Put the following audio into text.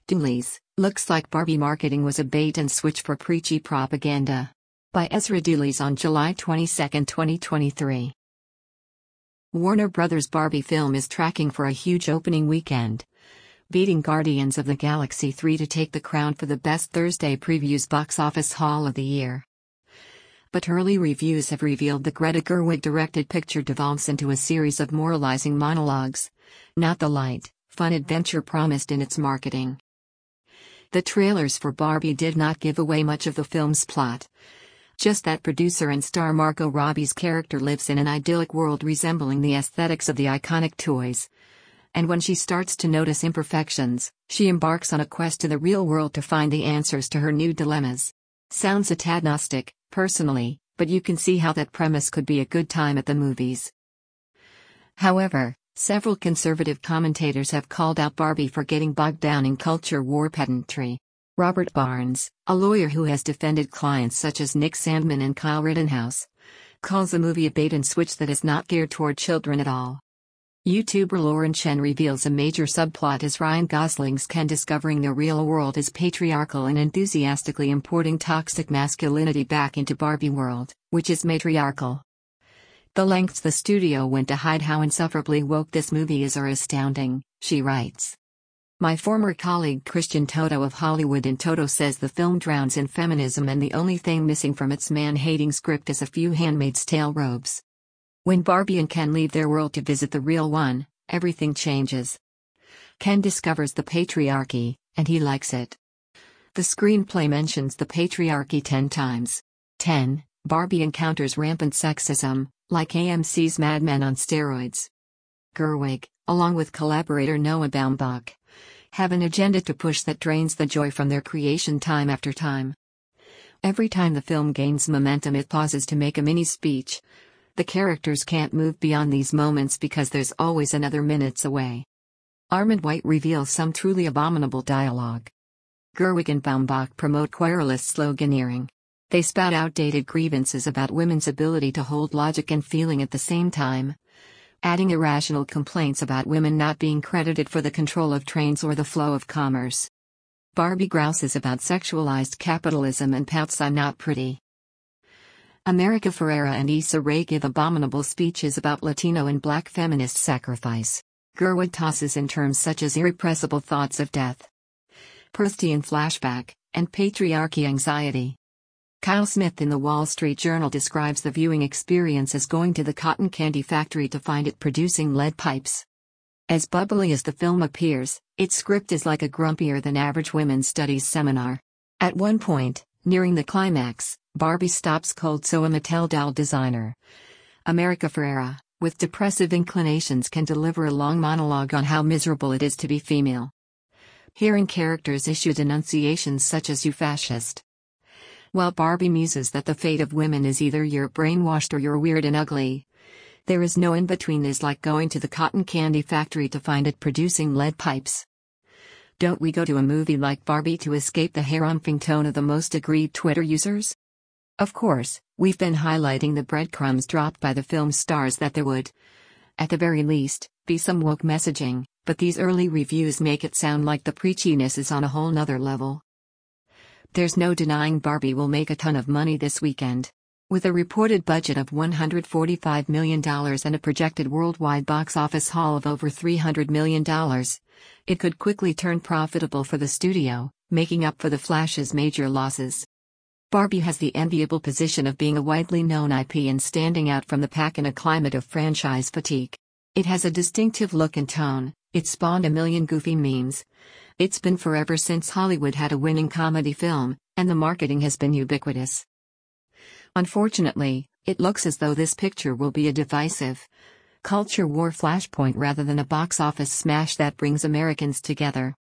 Dooley's, looks like Barbie marketing was a bait and switch for preachy propaganda. By Ezra Dooley's on July 22, 2023. Warner Bros. Barbie film is tracking for a huge opening weekend, beating Guardians of the Galaxy 3 to take the crown for the best Thursday previews box office haul of the year. But early reviews have revealed the Greta Gerwig-directed picture devolves into a series of moralizing monologues, not the light, fun adventure promised in its marketing. The trailers for Barbie did not give away much of the film's plot, just that producer and star Margot Robbie's character lives in an idyllic world resembling the aesthetics of the iconic toys. And when she starts to notice imperfections, she embarks on a quest to the real world to find the answers to her new dilemmas. Sounds a tad Gnostic, personally, but you can see how that premise could be a good time at the movies. However, several conservative commentators have called out Barbie for getting bogged down in culture war pedantry. Robert Barnes, a lawyer who has defended clients such as Nick Sandmann and Kyle Rittenhouse, calls the movie a bait and switch that is not geared toward children at all. YouTuber Lauren Chen reveals a major subplot as Ryan Gosling's Ken discovering the real world is patriarchal and enthusiastically importing toxic masculinity back into Barbie world, which is matriarchal. The lengths the studio went to hide how insufferably woke this movie is are astounding, she writes. My former colleague Christian Toto of Hollywood in Toto says the film drowns in feminism and the only thing missing from its man-hating script is a few Handmaid's Tale robes. When Barbie and Ken leave their world to visit the real one, everything changes. Ken discovers the patriarchy, and he likes it. The screenplay mentions the patriarchy 10 times. 10. Barbie encounters rampant sexism, like AMC's Mad Men on steroids. Gerwig, along with collaborator Noah Baumbach, have an agenda to push that drains the joy from their creation time after time. Every time the film gains momentum, it pauses to make a mini speech. The characters can't move beyond these moments because there's always another minutes away. Armond White reveals some truly abominable dialogue. Gerwig and Baumbach promote querulous sloganeering. They spout outdated grievances about women's ability to hold logic and feeling at the same time, adding irrational complaints about women not being credited for the control of trains or the flow of commerce. Barbie grouses about sexualized capitalism and pouts I'm not pretty. America Ferrera and Issa Rae give abominable speeches about Latino and Black feminist sacrifice. Gerwig tosses in terms such as irrepressible thoughts of death, Prouthian flashback, and patriarchy anxiety. Kyle Smith in the Wall Street Journal describes the viewing experience as going to the cotton candy factory to find it producing lead pipes. As bubbly as the film appears, its script is like a grumpier than average women's studies seminar. At one point, nearing the climax, Barbie stops cold so a Mattel doll designer, America Ferrera, with depressive inclinations can deliver a long monologue on how miserable it is to be female. Hearing characters issue denunciations such as "you fascist," while Barbie muses that the fate of women is either you're brainwashed or you're weird and ugly. There is no in-between. Is like going to the cotton candy factory to find it producing lead pipes. Don't we go to a movie like Barbie to escape the hair-umping tone of the most aggrieved Twitter users? Of course, we've been highlighting the breadcrumbs dropped by the film's stars that there would, at the very least, be some woke messaging, but these early reviews make it sound like the preachiness is on a whole nother level. There's no denying Barbie will make a ton of money this weekend. With a reported budget of $145 million and a projected worldwide box office haul of over $300 million, it could quickly turn profitable for the studio, making up for the Flash's major losses. Barbie has the enviable position of being a widely known IP and standing out from the pack in a climate of franchise fatigue. It has a distinctive look and tone, it spawned a million goofy memes. It's been forever since Hollywood had a winning comedy film, and the marketing has been ubiquitous. Unfortunately, it looks as though this picture will be a divisive culture war flashpoint rather than a box office smash that brings Americans together.